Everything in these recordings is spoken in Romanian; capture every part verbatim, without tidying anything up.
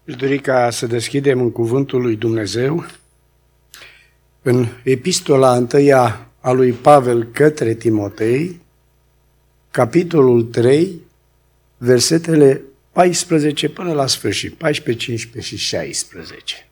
Aș dori ca să deschidem în Cuvântul lui Dumnezeu, în Epistola întâia a lui Pavel către Timotei, capitolul trei, versetele paisprezece până la sfârșit, paisprezece, cincisprezece și șaisprezece.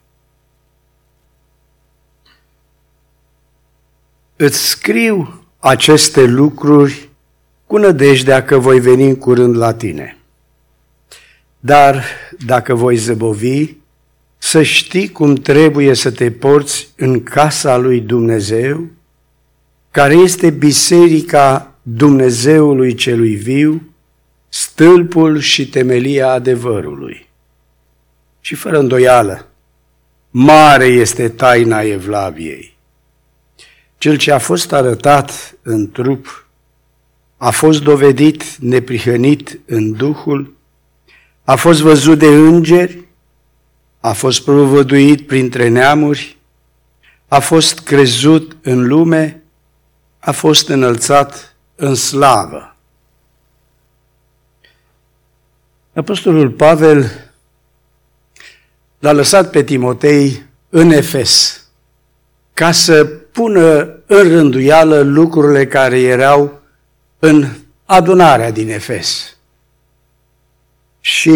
Îți scriu aceste lucruri cu nădejdea că voi veni în curând la tine. Dar dacă voi zăbovi, să știi cum trebuie să te porți în casa lui Dumnezeu, care este biserica Dumnezeului celui viu, stâlpul și temelia adevărului. Și fără îndoială, mare este taina Evlaviei. Cel ce a fost arătat în trup, a fost dovedit neprihănit în Duhul, a fost văzut de îngeri, a fost provăduit printre neamuri, a fost crezut în lume, a fost înălțat în slavă. Apostolul Pavel l-a lăsat pe Timotei în Efes ca să pună în rânduială lucrurile care erau în adunarea din Efes. Și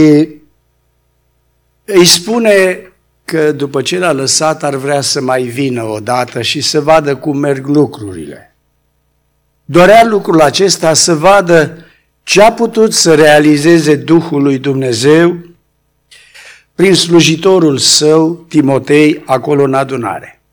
îi spune că după ce l-a lăsat ar vrea să mai vină odată și să vadă cum merg lucrurile. Dorea lucrul acesta să vadă ce a putut să realizeze Duhul lui Dumnezeu prin slujitorul său, Timotei, acolo în adunare.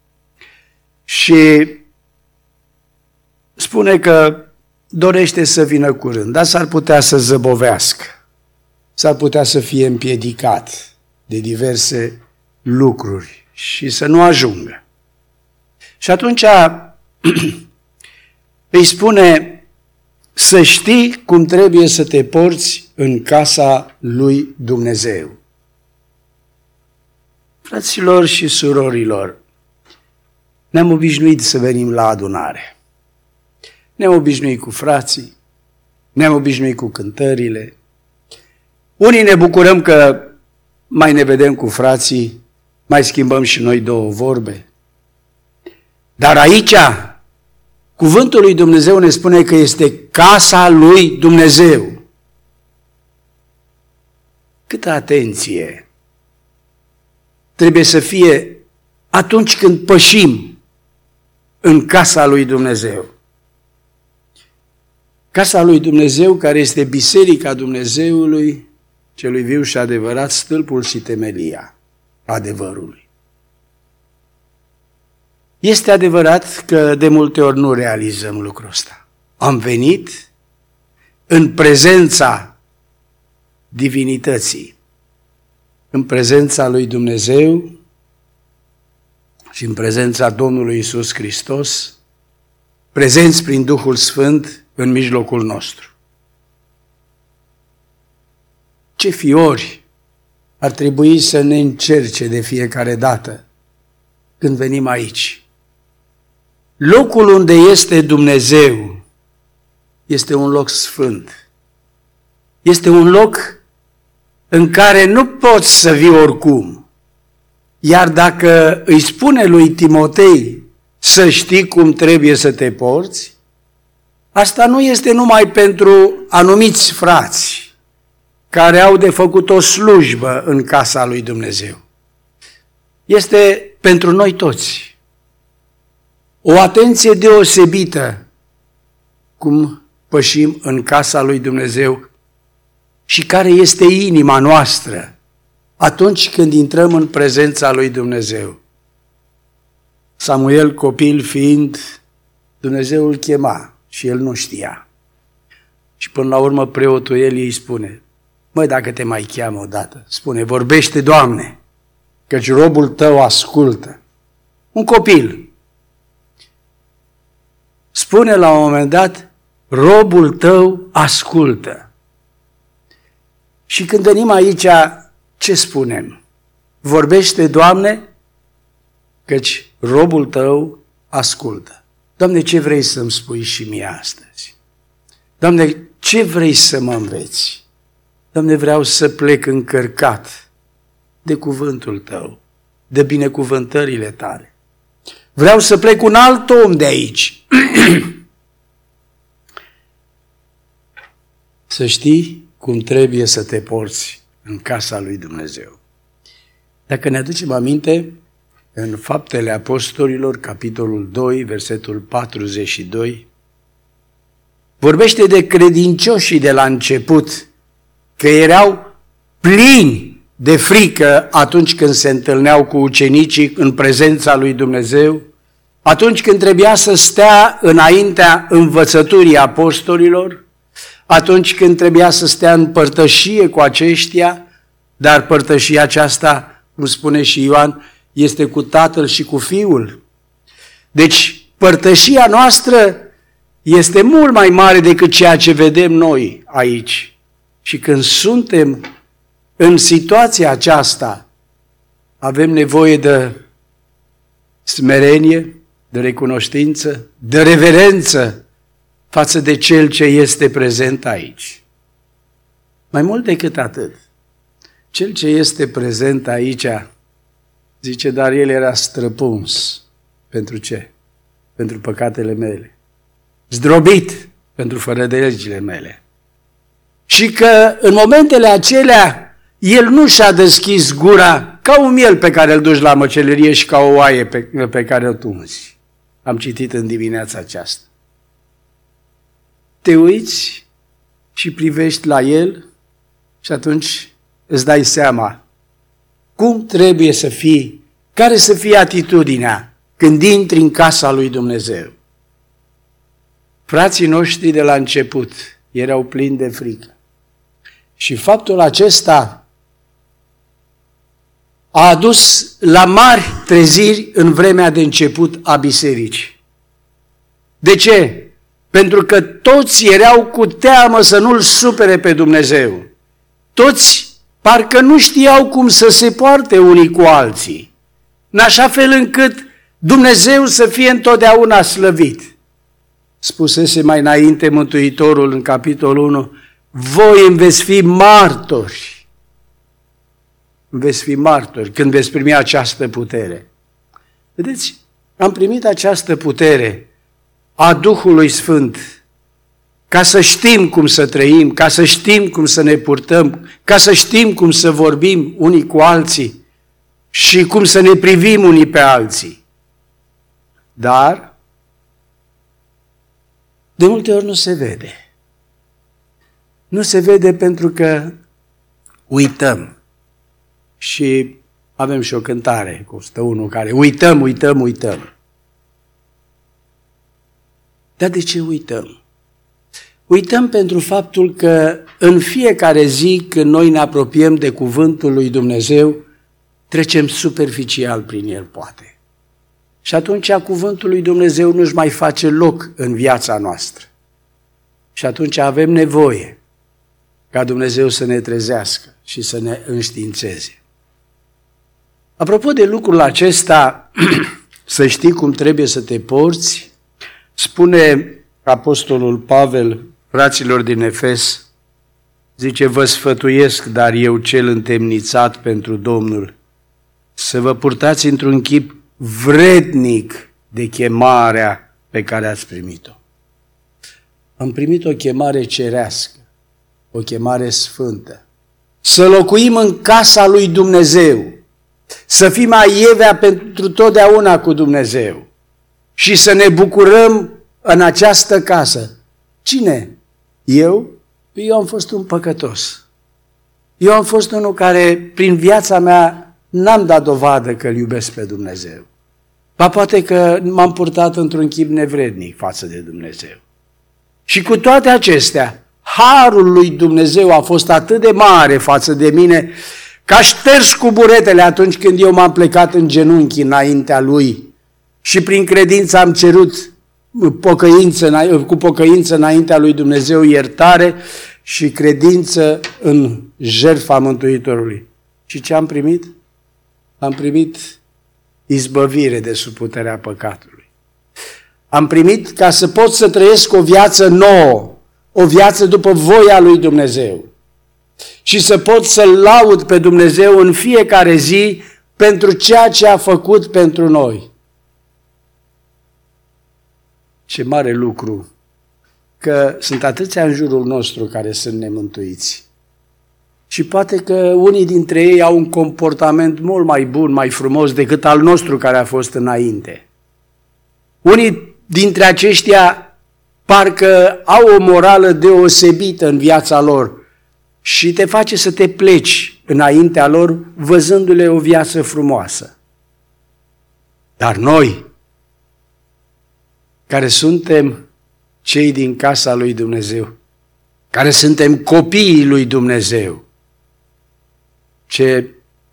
Și spune că dorește să vină curând, dar s-ar putea să zăbovească. S-ar putea să fie împiedicat de diverse lucruri și să nu ajungă. Și atunci îi spune să știi cum trebuie să te porți în casa lui Dumnezeu. Fraților și surorilor, ne-am obișnuit să venim la adunare. Ne-am obișnuit cu frații, ne-am obișnuit cu cântările. Unii ne bucurăm că mai ne vedem cu frații, mai schimbăm și noi două vorbe. Dar aici, cuvântul lui Dumnezeu ne spune că este casa lui Dumnezeu. Câtă atenție trebuie să fie atunci când pășim în casa lui Dumnezeu. Casa lui Dumnezeu, care este biserica Dumnezeului, celui viu și adevărat, stâlpul și temelia adevărului. Este adevărat că de multe ori nu realizăm lucrul ăsta. Am venit în prezența divinității, în prezența lui Dumnezeu și în prezența Domnului Iisus Hristos, prezenți prin Duhul Sfânt în mijlocul nostru. Ce fiori ar trebui să ne încerce de fiecare dată când venim aici. Locul unde este Dumnezeu este un loc sfânt. Este un loc în care nu poți să vii oricum. Iar dacă îi spune lui Timotei să știi cum trebuie să te porți, asta nu este numai pentru anumiți frați care au de făcut o slujbă în casa lui Dumnezeu. Este pentru noi toți. O atenție deosebită cum pășim în casa lui Dumnezeu și care este inima noastră atunci când intrăm în prezența lui Dumnezeu. Samuel, copil fiind, Dumnezeu îl chema și el nu știa. Și până la urmă preotul Eli îi spune: măi, dacă te mai cheamă odată, spune, vorbește, Doamne, căci robul tău ascultă. Un copil. Spune la un moment dat, robul tău ascultă. Și când venim aici, ce spunem? Vorbește, Doamne, căci robul tău ascultă. Doamne, ce vrei să-mi spui și mie astăzi? Doamne, ce vrei să mă înveți? Doamne, vreau să plec încărcat de cuvântul tău, de binecuvântările tale. Vreau să plec un alt om de aici. Să știi cum trebuie să te porți în casa lui Dumnezeu. Dacă ne aducem aminte, în Faptele Apostolilor, capitolul doi, versetul patruzeci și doi, vorbește de credincioșii de la început, că erau plini de frică atunci când se întâlneau cu ucenicii în prezența lui Dumnezeu, atunci când trebuia să stea înaintea învățăturii apostolilor, atunci când trebuia să stea în părtășie cu aceștia, dar părtășia aceasta, cum spune și Ioan, este cu Tatăl și cu Fiul. Deci părtășia noastră este mult mai mare decât ceea ce vedem noi aici. Și când suntem în situația aceasta, avem nevoie de smerenie, de recunoștință, de reverență față de Cel ce este prezent aici. Mai mult decât atât, Cel ce este prezent aici, zice, dar El era străpuns. Pentru ce? Pentru păcatele mele. Zdrobit pentru fără de legile mele. Și că în momentele acelea, El nu și-a deschis gura ca un miel pe care îl duci la măcelărie și ca o oaie pe, pe care o tunzi. Am citit în dimineața aceasta. Te uiți și privești la El și atunci îți dai seama cum trebuie să fii, care să fie atitudinea când intri în casa lui Dumnezeu. Frații noștri de la început erau plini de frică. Și faptul acesta a adus la mari treziri în vremea de început a bisericii. De ce? Pentru că toți erau cu teamă să nu-L supere pe Dumnezeu. Toți parcă nu știau cum să se poarte unii cu alții, în așa fel încât Dumnezeu să fie întotdeauna slăvit. Spusese mai înainte Mântuitorul în capitolul unu, voi îmi veți fi martori. Îmi veți fi martori când veți primi această putere. Vedeți, am primit această putere a Duhului Sfânt ca să știm cum să trăim, ca să știm cum să ne purtăm, ca să știm cum să vorbim unii cu alții și cum să ne privim unii pe alții. Dar de multe ori nu se vede. Nu se vede pentru că uităm. Și avem și o cântare cu o sută unu care uităm, uităm, uităm. Dar de ce uităm? Uităm pentru faptul că în fiecare zi când noi ne apropiem de cuvântul lui Dumnezeu, trecem superficial prin el, poate. Și atunci cuvântul lui Dumnezeu nu-și mai face loc în viața noastră. Și atunci avem nevoie ca Dumnezeu să ne trezească și să ne înștiințeze. Apropo de lucrul acesta, să știi cum trebuie să te porți, spune apostolul Pavel fraților din Efes, zice, vă sfătuiesc, dar eu cel întemnițat pentru Domnul, să vă purtați într-un chip vrednic de chemarea pe care ați primit-o. Am primit o chemare cerească, o chemare sfântă. Să locuim în casa lui Dumnezeu, să fim aievea pentru totdeauna cu Dumnezeu și să ne bucurăm în această casă. Cine? Eu? Eu am fost un păcătos. Eu am fost unul care, prin viața mea, n-am dat dovadă că îl iubesc pe Dumnezeu. Ba poate că m-am purtat într-un chip nevrednic față de Dumnezeu. Și cu toate acestea, harul lui Dumnezeu a fost atât de mare față de mine, că a șters cu buretele atunci când eu m-am plecat în genunchi înaintea Lui și prin credință am cerut pocăință, cu pocăință înaintea lui Dumnezeu iertare și credință în jertfa Mântuitorului. Și ce am primit? Am primit izbăvire de sub puterea păcatului. Am primit ca să pot să trăiesc o viață nouă, o viață după voia lui Dumnezeu. și să pot să-L laud pe Dumnezeu în fiecare zi pentru ceea ce a făcut pentru noi. Ce mare lucru că sunt atâția în jurul nostru care sunt nemântuiți. Și poate că unii dintre ei au un comportament mult mai bun, mai frumos decât al nostru care a fost înainte. Unii dintre aceștia parcă au o morală deosebită în viața lor și te face să te pleci înaintea lor văzându-le o viață frumoasă. Dar noi, care suntem cei din casa lui Dumnezeu, care suntem copiii lui Dumnezeu, ce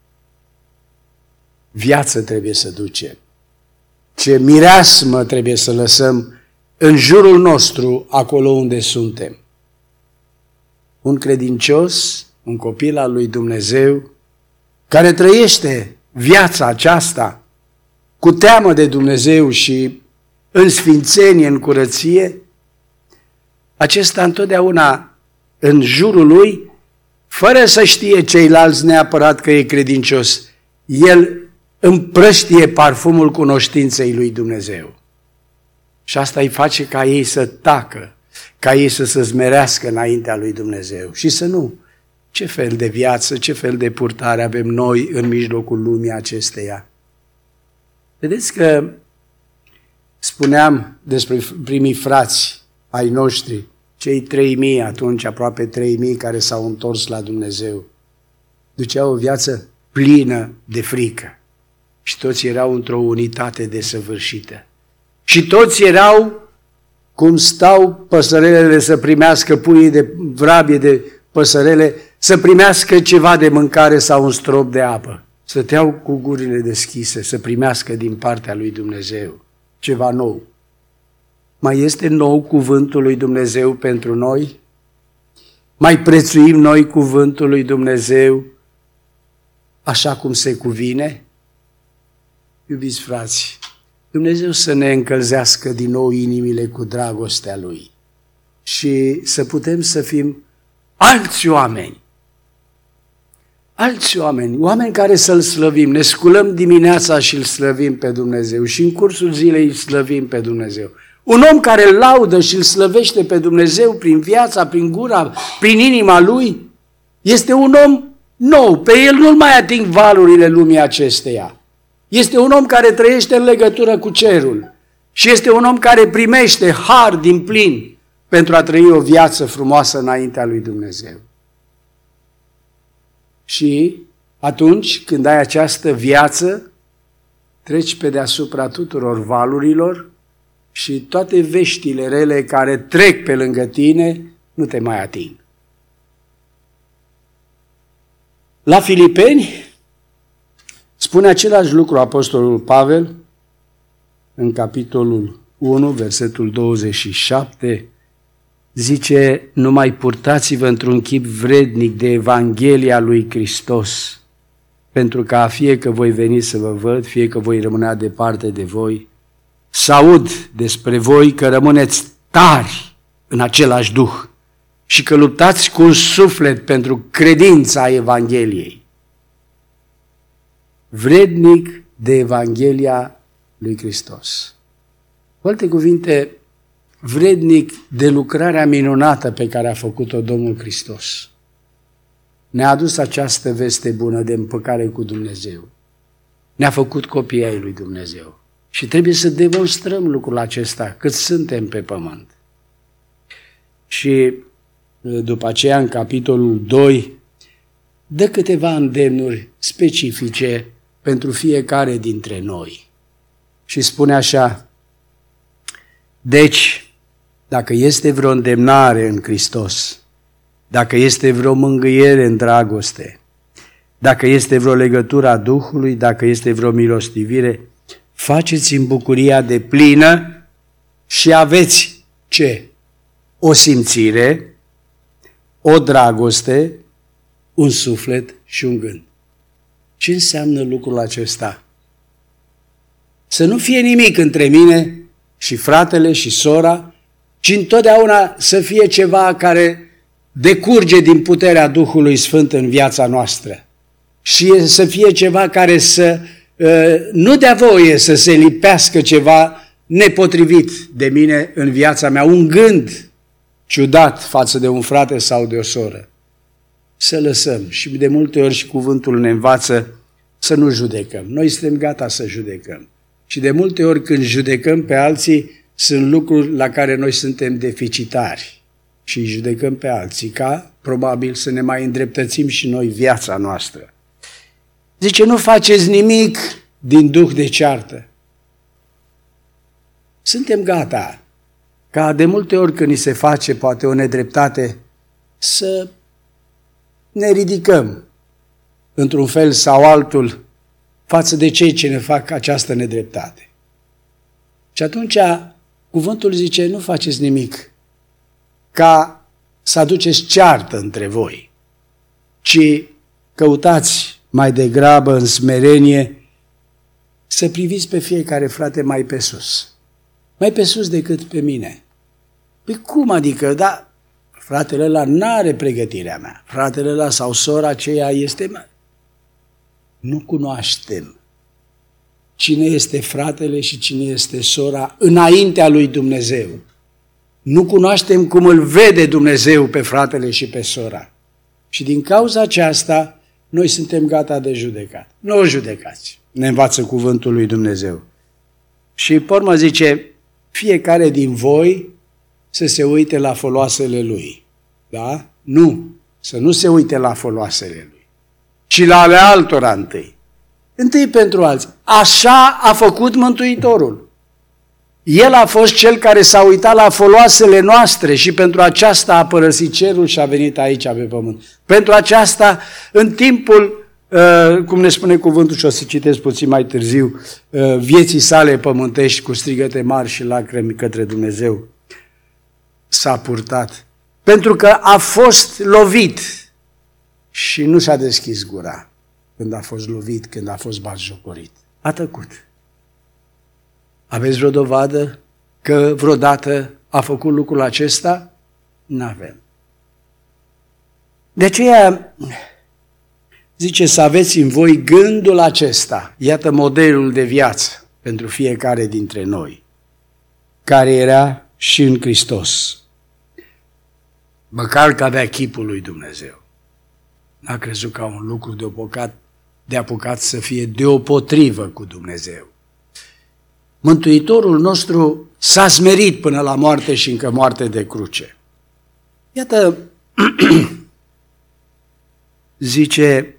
viață trebuie să ducem, ce mireasmă trebuie să lăsăm în jurul nostru, acolo unde suntem. Un credincios, un copil al lui Dumnezeu, care trăiește viața aceasta cu teamă de Dumnezeu și în sfințenie, în curăție, acesta întotdeauna în jurul lui, fără să știe ceilalți neapărat că e credincios, el împrăștie parfumul cunoștinței lui Dumnezeu. Și asta îi face ca ei să tacă, ca ei să se smerească înaintea lui Dumnezeu și să nu. Ce fel de viață, ce fel de purtare avem noi în mijlocul lumii acesteia? Vedeți că spuneam despre primii frați ai noștri, cei trei mii atunci, aproape trei mii care s-au întors la Dumnezeu. Duceau o viață plină de frică și toți erau într-o unitate desăvârșită. Și toți erau cum stau păsărelele să primească puii de vrabie de păsărele, să primească ceva de mâncare sau un strop de apă. Stăteau cu gurile deschise să primească din partea lui Dumnezeu ceva nou. Mai este nou cuvântul lui Dumnezeu pentru noi? Mai prețuim noi cuvântul lui Dumnezeu așa cum se cuvine? Iubiți frați, Dumnezeu să ne încălzească din nou inimile cu dragostea Lui și să putem să fim alți oameni. Alți oameni, oameni care să-L slăvim. Ne sculăm dimineața și Îl slăvim pe Dumnezeu și în cursul zilei Îl slăvim pe Dumnezeu. Un om care îl laudă și îl slăvește pe Dumnezeu prin viața, prin gura, prin inima lui, este un om nou. Pe el nu-l mai ating valurile lumii acesteia. Este un om care trăiește în legătură cu cerul și este un om care primește har din plin pentru a trăi o viață frumoasă înaintea lui Dumnezeu. Și atunci când ai această viață, treci pe deasupra tuturor valurilor și toate veștile rele care trec pe lângă tine nu te mai ating. La Filipeni spune același lucru apostolul Pavel în capitolul unu, versetul douăzeci și șapte, zice: numai purtați-vă într-un chip vrednic de Evanghelia lui Hristos, pentru ca fie că voi veni să vă văd, fie că voi rămâne departe de voi, să aud despre voi că rămâneți tari în același duh și că luptați cu un suflet pentru credința Evangheliei. Vrednic de Evanghelia lui Hristos. Cu alte cuvinte, vrednic de lucrarea minunată pe care a făcut-o Domnul Hristos. Ne-a adus această veste bună de împăcare cu Dumnezeu. Ne-a făcut copii ai lui Dumnezeu. Și trebuie să demonstrăm lucrul acesta cât suntem pe pământ. Și după aceea, în capitolul doi, dă câteva îndemnuri specifice pentru fiecare dintre noi. Și spune așa: deci, dacă este vreo îndemnare în Hristos, dacă este vreo mângâiere în dragoste, dacă este vreo legătură a Duhului, dacă este vreo milostivire, faceți în bucuria de plină și aveți ce? O simțire, o dragoste, un suflet și un gând. Ce înseamnă lucrul acesta? Să nu fie nimic între mine și fratele și sora, ci întotdeauna să fie ceva care decurge din puterea Duhului Sfânt în viața noastră și să fie ceva care să nu dea voie să se lipească ceva nepotrivit de mine în viața mea, un gând ciudat față de un frate sau de o soră. Să lăsăm. Și de multe ori și cuvântul ne învață să nu judecăm. Noi suntem gata să judecăm. Și de multe ori când judecăm pe alții, sunt lucruri la care noi suntem deficitari și îi judecăm pe alții, ca probabil să ne mai îndreptățim și noi viața noastră. Zice, nu faceți nimic din duh de ceartă. Suntem gata ca de multe ori când ni se face poate o nedreptate să ne ridicăm într-un fel sau altul față de cei ce ne fac această nedreptate. Și atunci cuvântul zice, nu faceți nimic ca să aduceți ceartă între voi, ci căutați mai degrabă în smerenie să priviți pe fiecare frate mai pe sus. Mai pe sus decât pe mine. Păi cum adică? Da, fratele ăla n-are pregătirea mea. Fratele ăla sau sora aceea este... Nu cunoaștem cine este fratele și cine este sora înaintea lui Dumnezeu. Nu cunoaștem cum îl vede Dumnezeu pe fratele și pe sora. Și din cauza aceasta, noi suntem gata de judecat. Nu o judecați, ne învață cuvântul lui Dumnezeu. Și pe urmă zice, fiecare din voi să se uite la foloasele lui. Da? Nu, să nu se uite la foloasele lui, ci la ale altora întâi. Întâi pentru alții. Așa a făcut Mântuitorul. El a fost cel care s-a uitat la foloasele noastre și pentru aceasta a părăsit cerul și a venit aici pe pământ. Pentru aceasta, în timpul, cum ne spune cuvântul și o să citesc puțin mai târziu, vieții sale pământești cu strigăte mari și lacrimi către Dumnezeu, s-a purtat. Pentru că a fost lovit și nu și-a deschis gura când a fost lovit, când a fost batjocorit. A tăcut. Aveți vreo dovadă că vreodată a făcut lucrul acesta? N-avem. De aceea zice să aveți în voi gândul acesta. Iată modelul de viață pentru fiecare dintre noi, care era și în Hristos. Măcar că avea chipul lui Dumnezeu. N-a crezut ca un lucru de apucat, de apucat să fie deopotrivă cu Dumnezeu. Mântuitorul nostru s-a smerit până la moarte și încă moarte de cruce. Iată, zice,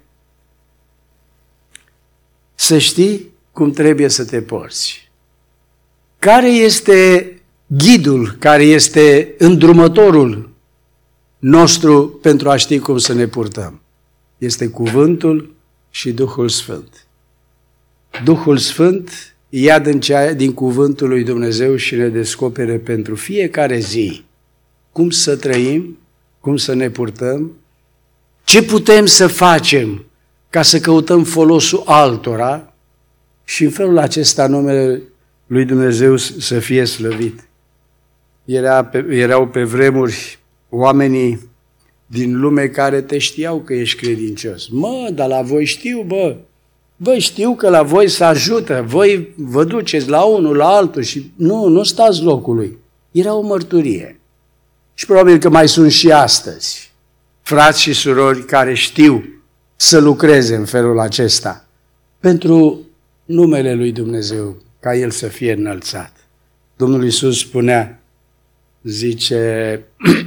să știi cum trebuie să te porți. Care este ghidul, care este îndrumătorul nostru pentru a ști cum să ne purtăm? Este cuvântul și Duhul Sfânt. Duhul Sfânt ia din, cea, din cuvântul lui Dumnezeu și ne descopere pentru fiecare zi cum să trăim, cum să ne purtăm, ce putem să facem ca să căutăm folosul altora și în felul acesta numele lui Dumnezeu să fie slăvit. Era pe, erau pe vremuri oamenii din lume care te știau că ești credincios. Mă, dar la voi știu, bă, bă, știu că la voi se ajută, voi vă duceți la unul, la altul și nu, nu stați locului. Era o mărturie. Și probabil că mai sunt și astăzi frați și surori care știu să lucreze în felul acesta pentru numele lui Dumnezeu, ca El să fie înălțat. Domnul Iisus spunea, zice,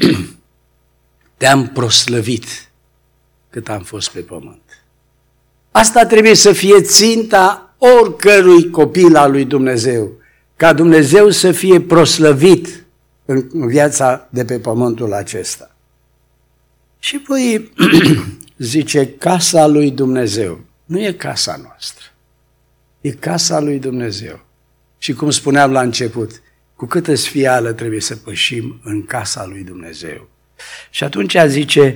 te-am proslăvit cât am fost pe pământ. Asta trebuie să fie ținta oricărui copil al lui Dumnezeu, ca Dumnezeu să fie proslăvit în viața de pe pământul acesta. Și apoi zice, casa lui Dumnezeu. Nu e casa noastră, e casa lui Dumnezeu. Și cum spuneam la început, cu câtă sfială trebuie să pășim în casa lui Dumnezeu. Și atunci zice,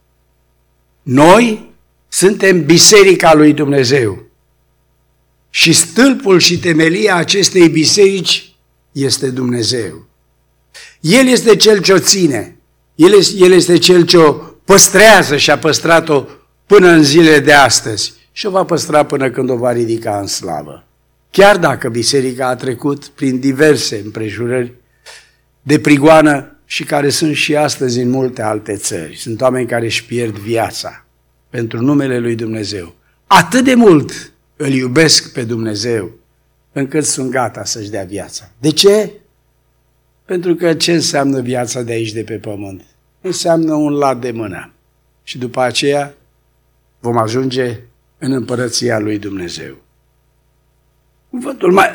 noi suntem biserica lui Dumnezeu și stâlpul și temelia acestei biserici este Dumnezeu. El este cel ce o ține. El este, El este Cel ce o păstrează și a păstrat-o până în zilele de astăzi și o va păstra până când o va ridica în slavă. Chiar dacă biserica a trecut prin diverse împrejurări de prigoană și care sunt și astăzi în multe alte țări. Sunt oameni care își pierd viața pentru numele lui Dumnezeu. Atât de mult îl iubesc pe Dumnezeu, încât sunt gata să-și dea viața. De ce? Pentru că ce înseamnă viața de aici, de pe pământ? Înseamnă un lat de mână. Și după aceea vom ajunge în împărăția lui Dumnezeu. Cuvântul mai,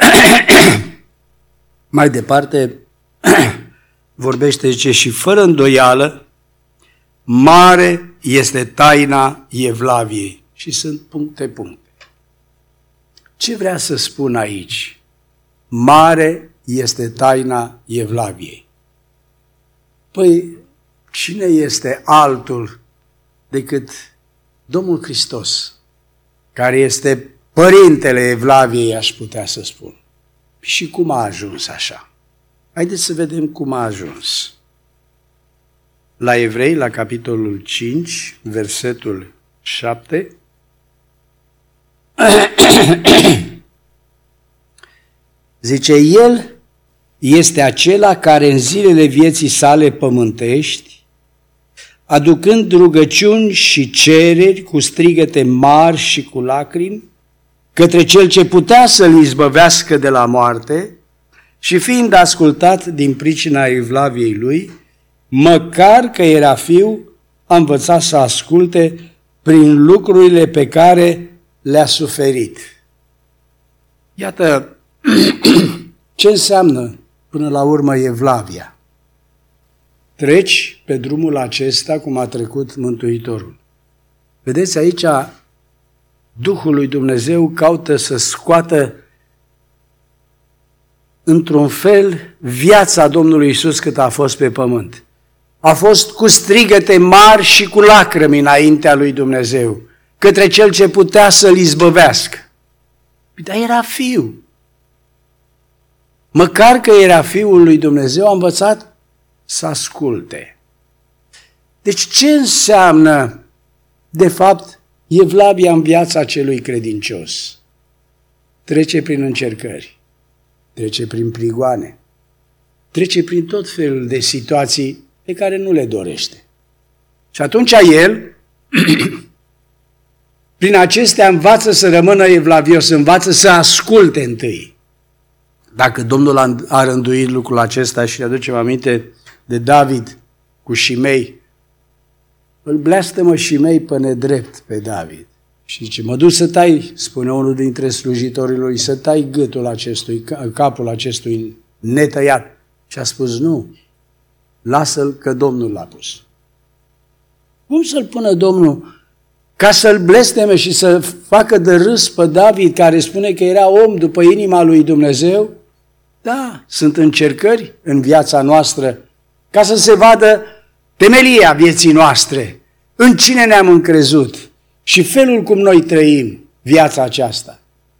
mai departe vorbește, zice, și fără îndoială, mare este taina Evlaviei. Și sunt puncte, puncte. Ce vrea să spun aici? Mare este taina Evlaviei. Păi, cine este altul decât Domnul Hristos, care este părintele Evlaviei, aș putea să spun. Și cum a ajuns așa? Haideți să vedem cum a ajuns. La Evrei, la capitolul cinci, versetul șapte, zice, El este acela care în zilele vieții sale pământești, aducând rugăciuni și cereri cu strigăte mari și cu lacrimi, către Cel ce putea să-l izbăvească de la moarte, și fiind ascultat din pricina Evlaviei lui, măcar că era fiu, a învățat să asculte prin lucrurile pe care le-a suferit. Iată ce înseamnă până la urmă Evlavia. Treci pe drumul acesta cum a trecut Mântuitorul. Vedeți, aici Duhul lui Dumnezeu caută să scoată într-un fel viața Domnului Iisus cât a fost pe pământ. A fost cu strigăte mari și cu lacrimi înaintea lui Dumnezeu, către Cel ce putea să-l izbăvească. Dar era fiu. Măcar că era Fiul lui Dumnezeu, a învățat să asculte. Deci ce înseamnă, de fapt, Evlavia în viața celui credincios? Trece prin încercări, trece prin prigoane, trece prin tot felul de situații pe care nu le dorește. Și atunci el, prin acestea, învață să rămână evlavios, învață să asculte întâi. Dacă Domnul a rânduit lucrul acesta și aducem aminte de David cu Șimei, îl blestemă Șimei pe nedrept pe David. Și zice, mă duc să tai, spune unul dintre slujitorii lui, să tai gâtul acestui, capul acestui netăiat. Și a spus, nu, lasă-l că Domnul l-a pus. Cum să-l pună Domnul? Ca să-l blesteme și să facă de râs pe David, care spune că era om după inima lui Dumnezeu? Da, sunt încercări în viața noastră ca să se vadă temelia vieții noastre, în cine ne-am încrezut și felul cum noi trăim viața aceasta.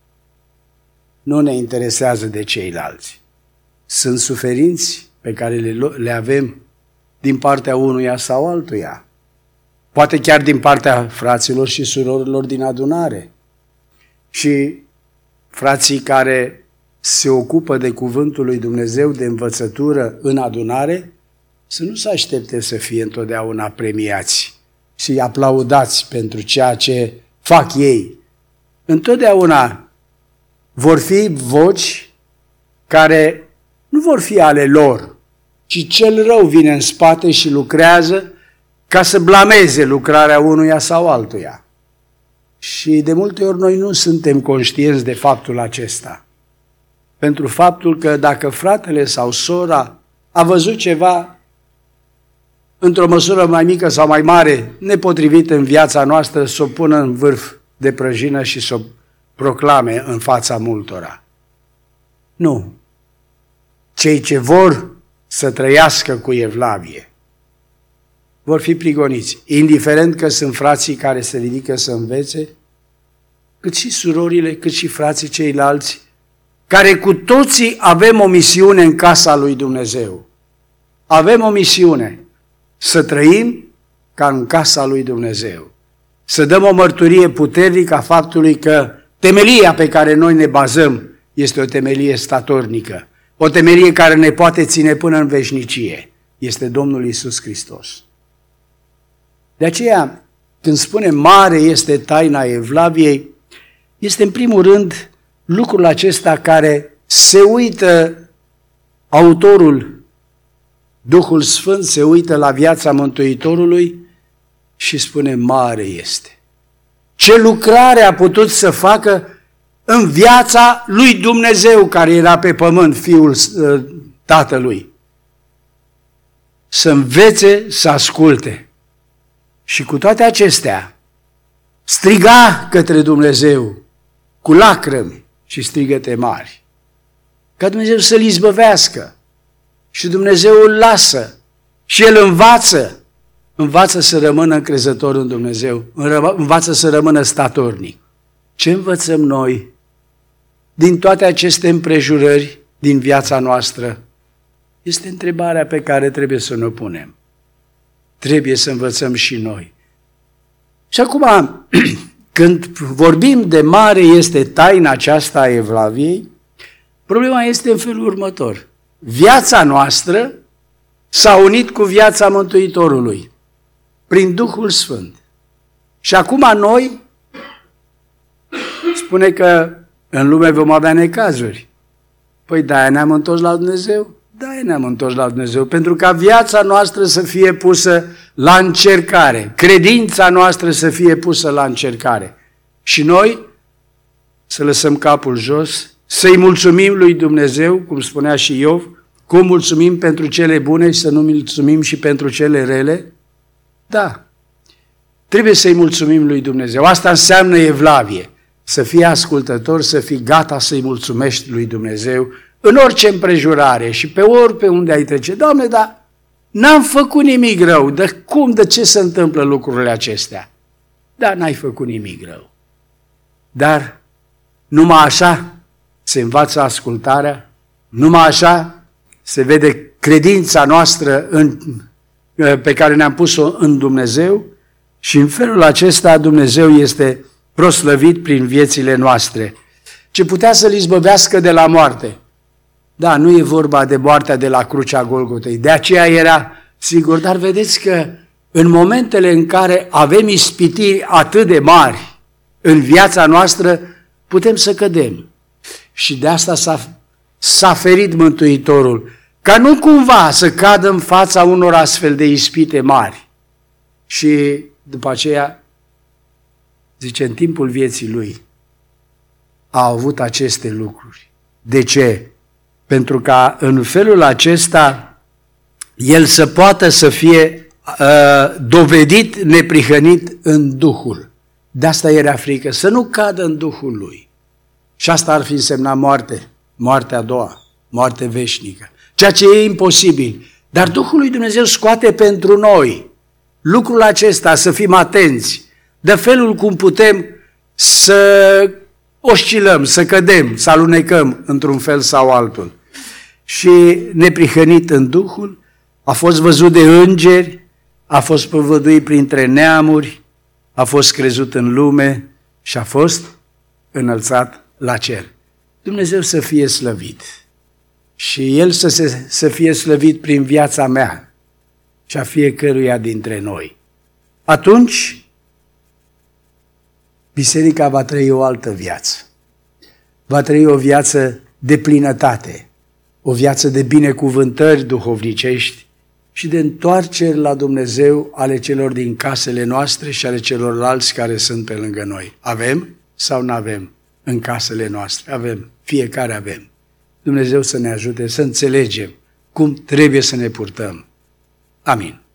Nu ne interesează de ceilalți. Sunt suferinți pe care le, le avem din partea unuia sau altuia. Poate chiar din partea fraților și surorilor din adunare. Și frații care se ocupă de cuvântul lui Dumnezeu, de învățătură în adunare, să nu se aștepte să fie întotdeauna premiați și aplaudați pentru ceea ce fac ei. Întotdeauna vor fi voci care nu vor fi ale lor, ci cel rău vine în spate și lucrează ca să blameze lucrarea unuia sau altuia. Și de multe ori noi nu suntem conștienți de faptul acesta. Pentru faptul că dacă fratele sau sora a văzut ceva într-o măsură mai mică sau mai mare, nepotrivit în viața noastră, să o pună în vârf de prăjină și să o proclame în fața multora. Nu. Cei ce vor să trăiască cu evlavie vor fi prigoniți, indiferent că sunt frații care se ridică să învețe, cât și surorile, cât și frații ceilalți, care cu toții avem o misiune în casa lui Dumnezeu. Avem o misiune. să trăim ca în casa lui Dumnezeu. Să dăm o mărturie puternică a faptului că temelia pe care noi ne bazăm este o temelie statornică, o temelie care ne poate ține până în veșnicie. Este Domnul Iisus Hristos. De aceea, când spune mare este taina Evlaviei, este în primul rând lucrul acesta care se uită autorul, Duhul Sfânt, se uită la viața Mântuitorului și spune mare este. Ce lucrare a putut să facă în viața lui Dumnezeu care era pe pământ, Fiul Tatălui. Să învețe să asculte. Și cu toate acestea, striga către Dumnezeu cu lacrimi și strigăte mari. Ca Dumnezeu să-l izbăvească. Și Dumnezeu îl lasă. Și el învață. Învață să rămână încrezător în Dumnezeu. Învață să rămână statornic. Ce învățăm noi din toate aceste împrejurări din viața noastră? Este întrebarea pe care trebuie să ne punem. Trebuie să învățăm și noi. Și acum, când vorbim de mare este taina aceasta a Evlaviei, problema este în felul următor. Viața noastră s-a unit cu viața Mântuitorului prin Duhul Sfânt. Și acum noi, spune că în lume vom avea necazuri. Păi de-aia ne-am întors la Dumnezeu? De-aia ne-am întors la Dumnezeu, pentru ca viața noastră să fie pusă la încercare, credința noastră să fie pusă la încercare. Și noi să lăsăm capul jos, să-i mulțumim lui Dumnezeu, cum spunea și Iov, cum mulțumim pentru cele bune și să nu mulțumim și pentru cele rele? Da, trebuie să-i mulțumim lui Dumnezeu. Asta înseamnă evlavie, să fii ascultător, să fii gata să-i mulțumești lui Dumnezeu în orice împrejurare și pe ori pe unde ai trece. Doamne, dar n-am făcut nimic rău, de cum, de ce se întâmplă lucrurile acestea? Da, n-ai făcut nimic rău. Dar numai așa se învață ascultarea, numai așa se vede credința noastră în, pe care ne-am pus-o în Dumnezeu și în felul acesta Dumnezeu este proslăvit prin viețile noastre. Ce putea să-l izbăvească de la moarte. Da, nu e vorba de moartea de la crucea Golgotei, de aceea era sigur, dar vedeți că în momentele în care avem ispitiri atât de mari în viața noastră, putem să cădem. Și de asta s-a, s-a ferit Mântuitorul, ca nu cumva să cadă în fața unor astfel de ispite mari. Și după aceea, zice, în timpul vieții lui a avut aceste lucruri. De ce? Pentru ca în felul acesta el să poată să fie uh, dovedit neprihănit în Duhul. De asta era frică, să nu cadă în Duhul lui. Și asta ar fi însemnat moarte, moartea a doua, moarte veșnică. Ceea ce e imposibil. Dar Duhul lui Dumnezeu scoate pentru noi lucrul acesta, să fim atenți, de felul cum putem să oscilăm, să cădem, să alunecăm într-un fel sau altul. Și neprihănit în Duhul, a fost văzut de îngeri, a fost provăduit printre neamuri, a fost crezut în lume și a fost înălțat la cer. Dumnezeu să fie slăvit și El să, se, să fie slăvit prin viața mea și a fiecăruia dintre noi. Atunci, biserica va trăi o altă viață. Va trăi o viață de plinătate, o viață de binecuvântări duhovnicești și de întoarceri la Dumnezeu ale celor din casele noastre și ale celorlalți care sunt pe lângă noi. Avem sau nu avem în casele noastre? Avem, fiecare avem. Dumnezeu să ne ajute să înțelegem cum trebuie să ne purtăm. Amin.